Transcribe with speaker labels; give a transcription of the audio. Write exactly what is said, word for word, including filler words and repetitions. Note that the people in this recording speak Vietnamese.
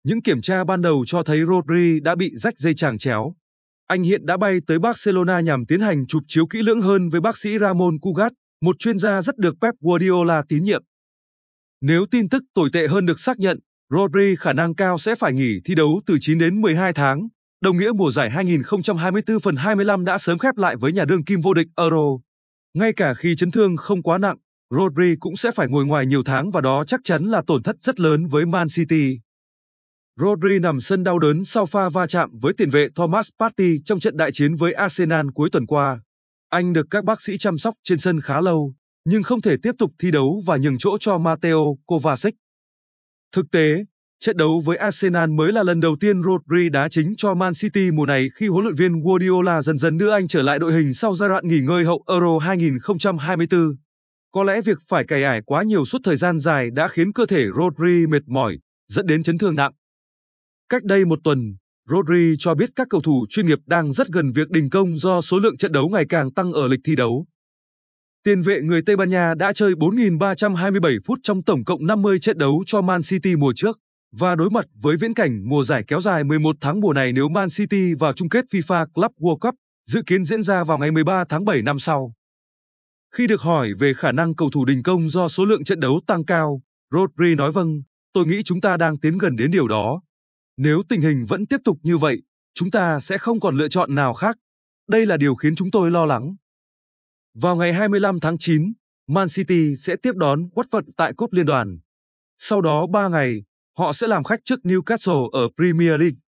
Speaker 1: Những kiểm tra ban đầu cho thấy Rodri đã bị rách dây chằng chéo. Anh hiện đã bay tới Barcelona nhằm tiến hành chụp chiếu kỹ lưỡng hơn với bác sĩ Ramon Cugat, một chuyên gia rất được Pep Guardiola tín nhiệm. Nếu tin tức tồi tệ hơn được xác nhận, Rodri khả năng cao sẽ phải nghỉ thi đấu từ chín đến mười hai tháng, đồng nghĩa mùa giải hai nghìn không trăm hai mươi tư phần hai mươi lăm đã sớm khép lại với nhà đương kim vô địch Euro. Ngay cả khi chấn thương không quá nặng, Rodri cũng sẽ phải ngồi ngoài nhiều tháng và đó chắc chắn là tổn thất rất lớn với Man City. Rodri nằm sân đau đớn sau pha va chạm với tiền vệ Thomas Partey trong trận đại chiến với Arsenal cuối tuần qua. Anh được các bác sĩ chăm sóc trên sân khá lâu, nhưng không thể tiếp tục thi đấu và nhường chỗ cho Mateo Kovacic. Thực tế, trận đấu với Arsenal mới là lần đầu tiên Rodri đá chính cho Man City mùa này khi huấn luyện viên Guardiola dần dần đưa anh trở lại đội hình sau giai đoạn nghỉ ngơi hậu Euro hai nghìn không trăm hai mươi tư. Có lẽ việc phải cày ải quá nhiều suốt thời gian dài đã khiến cơ thể Rodri mệt mỏi, dẫn đến chấn thương nặng. Cách đây một tuần, Rodri cho biết các cầu thủ chuyên nghiệp đang rất gần việc đình công do số lượng trận đấu ngày càng tăng ở lịch thi đấu. Tiền vệ người Tây Ban Nha đã chơi bốn nghìn ba trăm hai mươi bảy phút trong tổng cộng năm mươi trận đấu cho Man City mùa trước, và đối mặt với viễn cảnh mùa giải kéo dài mười một tháng mùa này nếu Man City vào chung kết FIFA Club World Cup, dự kiến diễn ra vào ngày mười ba tháng bảy năm sau. Khi được hỏi về khả năng cầu thủ đình công do số lượng trận đấu tăng cao, Rodri nói vâng, tôi nghĩ chúng ta đang tiến gần đến điều đó. Nếu tình hình vẫn tiếp tục như vậy, chúng ta sẽ không còn lựa chọn nào khác. Đây là điều khiến chúng tôi lo lắng. Vào ngày hai mươi lăm tháng chín, Man City sẽ tiếp đón Watford tại Cúp Liên đoàn. Sau đó ba ngày, họ sẽ làm khách trước Newcastle ở Premier League.